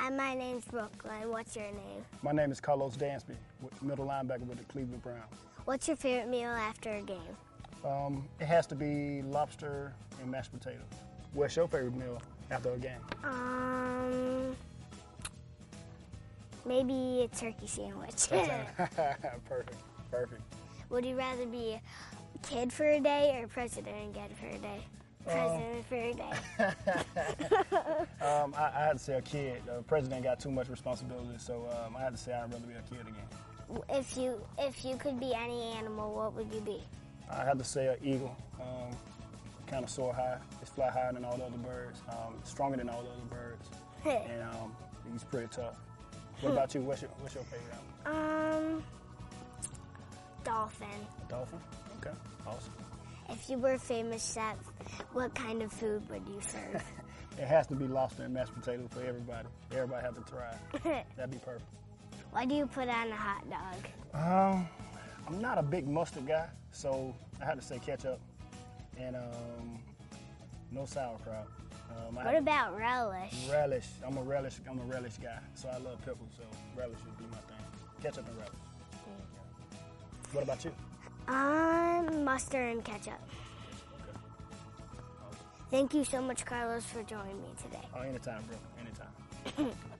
Hi, my name's Brooklyn. What's your name? My name is Carlos Dansby, middle linebacker with the Cleveland Browns. What's your favorite meal after a game? It has to be lobster and mashed potatoes. What's your favorite meal after a game? Maybe a turkey sandwich. Perfect. Would you rather be a kid for a day or president again for a day? President for a day. I had to say a kid. The president got too much responsibility, so I had to say I'd rather be a kid again. If you could be any animal, what would you be? I had to say an eagle. Kind of soar high. It's fly higher than all the other birds. Stronger than all the other birds. And he's pretty tough. What about you? What's your favorite animal? Dolphin. Dolphin? Okay, awesome. If you were a famous chef, what kind of food would you serve? It has to be lobster and mashed potatoes for everybody. Everybody has to try. That'd be perfect. What do you put on a hot dog? I'm not a big mustard guy, so I had to say ketchup and no sauerkraut. What about relish? Relish. I'm a relish guy, so I love pickles. So relish would be my thing. Ketchup and relish. What about you? Mustard and ketchup. Okay. Awesome. Thank you so much, Carlos, for joining me today. Oh, anytime, bro. Anytime.